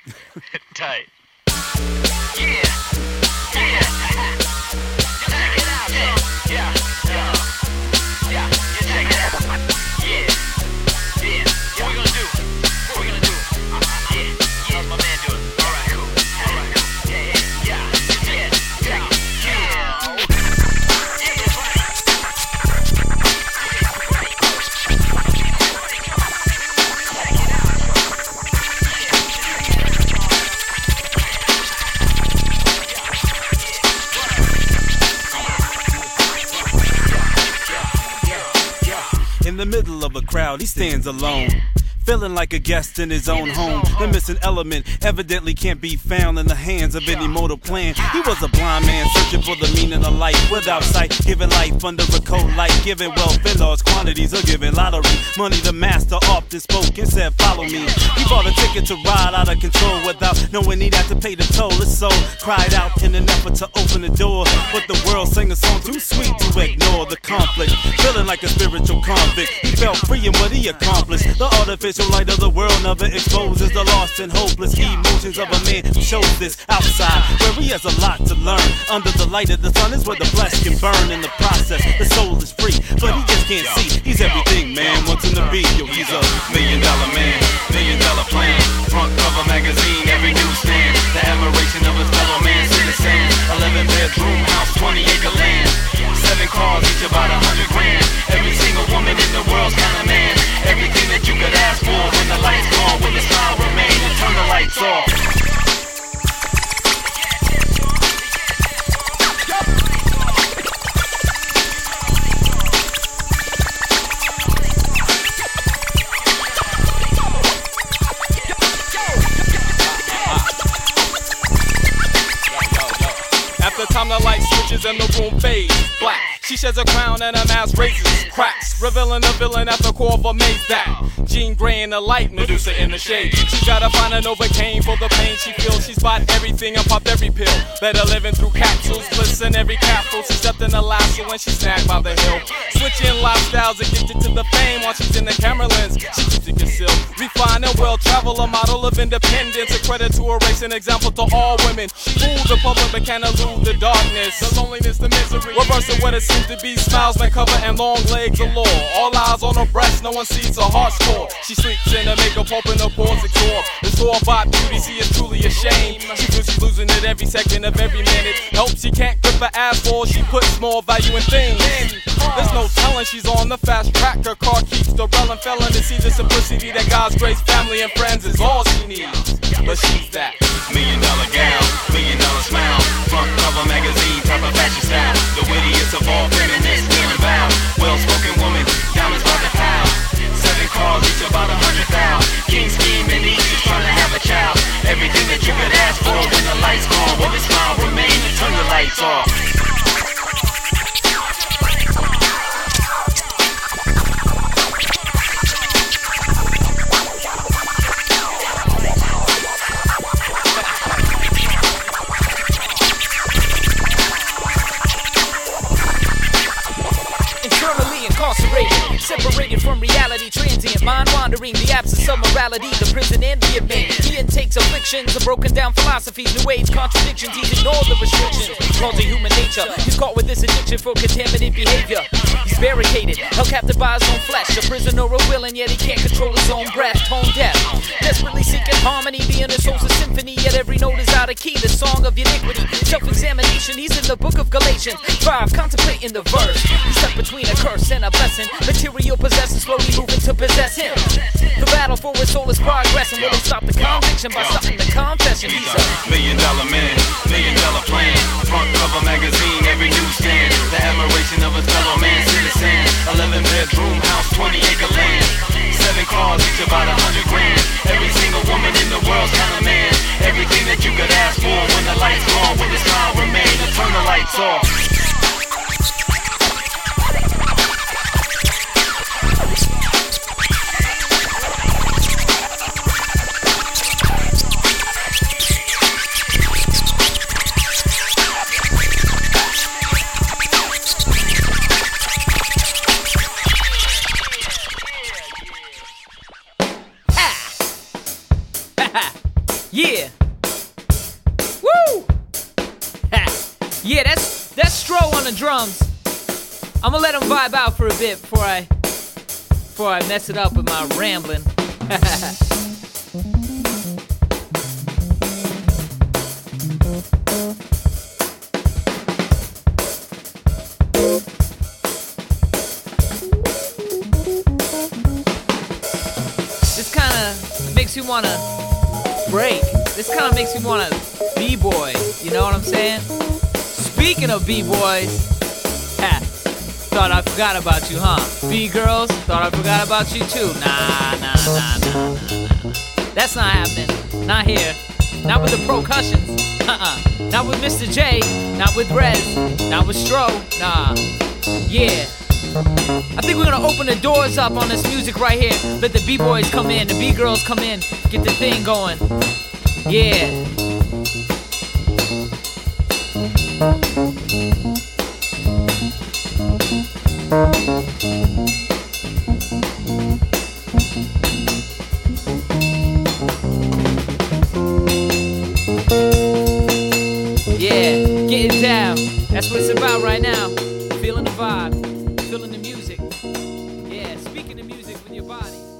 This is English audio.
Tight. Yeah. Yeah. Check it out, man. Yeah. Yeah. Yeah. Check it out. Yeah. Yeah. What we gonna do? What we gonna do? Yeah. Yeah. How's my man doing? All right. Cool. All right. Cool. Yeah. Yeah. Yeah. Yeah. Check it. In the middle of a crowd, he stands alone, feeling like a guest in his own home. The missing element evidently can't be found in the hands of any mortal plan. He was a blind man searching for the meaning of life, without sight, giving life under a cold light, giving wealth in large quantities, or giving lottery money. The master often spoke and said, follow me. He bought a ticket to ride out of control without knowing he'd have to pay the toll. His soul cried out in an effort to open the door, but the world sang a song too sweet to ignore the conflict. Feeling like a spiritual convict, he felt free in what he accomplished. The artificial light of the world never exposes the lost and hopeless emotions of a man who shows this outside, where he has a lot to learn. Under the light of the sun is where the flesh can burn. In the process, the soul is free, but he just can't see. He's everything man wants him to be. Yo, he's a $1 million man, $1 million plan. Front cover magazine, every newsstand. The admiration of his fellow man, citizen. 11-bedroom house, 20-acre land. 7 cars, each about 100 grand. Every single woman in the world's kind of man. Everything that you could ask for. When the lights gone, will the smile remain and turn the lights off? After time the light switches and the room fades black, she sheds a crown and her mask raises cracks, revealing the villain at the core of a maze that Jean Grey in the light, Medusa in the shade. She's gotta find a Novocaine for the pain she feels. She's bought everything and popped every pill. Better living through capsules, listen every capsule. She's stepped in the lasso when she's snagged by the hill. Switching lifestyles, addicted to the fame. While she's in the camera lens, she keeps it concealed. Refined and well-traveled, a model of independence. A credit to her race, an example to all women. She fooled the public but can't elude the darkness, the loneliness, the misery. Reversing what it seems to be, smiles may cover and long legs galore. All eyes on her breast, no one sees her heart score. She sleeps in her makeup, hoping her pores absorb. The store-bought beauty, she is truly ashamed. She feels she's losing it every second of every minute. Help she can't grip her ass for, she puts more value in things. There's no telling she's on the fast track. Her car keeps the relevant felon to see the simplicity that God's grace, family, and friends is all she needs. But she's that $1 million gal, $1 million smile. Front cover magazine, type of fashion style. The wittiest of all feminists, kneeling bow. Well-spoken woman, diamonds by the pound. 7 cars, each about 100,000. King scheme and easy, trying to have a child. Everything that you could ask for when the lights gone. Will the smile remain and turn the lights off? Separated from reality, transient, mind wandering, the absence of morality, the prison and the inmate. He intakes afflictions, a broken down philosophies, new age contradictions, he's ignored the restrictions. Called to human nature, he's caught with this addiction for contaminated behavior. He's barricaded, held captive by his own flesh, a prisoner of will and yet he can't control his own breath. Tone deaf, desperately seeking harmony, being his soul's a symphony, yet every note is out of key, the song of iniquity. Self-examination, he's in the book of Galatians 5, contemplating the verse. He's stuck between a curse and a blessing. Material possession slowly moving to possess him. The battle for his soul is progressing. Will he stop the conviction by stopping the confession? He's a $1 million man, $1 million plan. Front cover magazine, every newsstand. The admiration of his fellow man, citizen. 11-bedroom house, 20-acre land. 7 cars, each about 100 grand. Every single woman in the world's kind of man. Everything that you could ask for when the lights gone. Will the smile remain and turn the lights off? Yeah. Woo! Ha. Yeah, that's Stro on the drums. I'm gonna let him vibe out for a bit before I mess it up with my rambling. This kinda makes you wanna break. This kinda makes me wanna b-boy. You know what I'm saying? Speaking of b-boys, thought I forgot about you, huh? B-girls, thought I forgot about you too. Nah. That's not happening. Not here. Not with the percussions. Not with Mr. J. Not with Rez. Not with Stro. Nah. Yeah. I think we're gonna open the doors up on this music right here. Let the B-boys come in, the B-girls come in, get the thing going. Yeah. Yeah, getting down. That's what it's about right now. Feeling the vibe, feeling the music. Yeah, speaking the music with your body.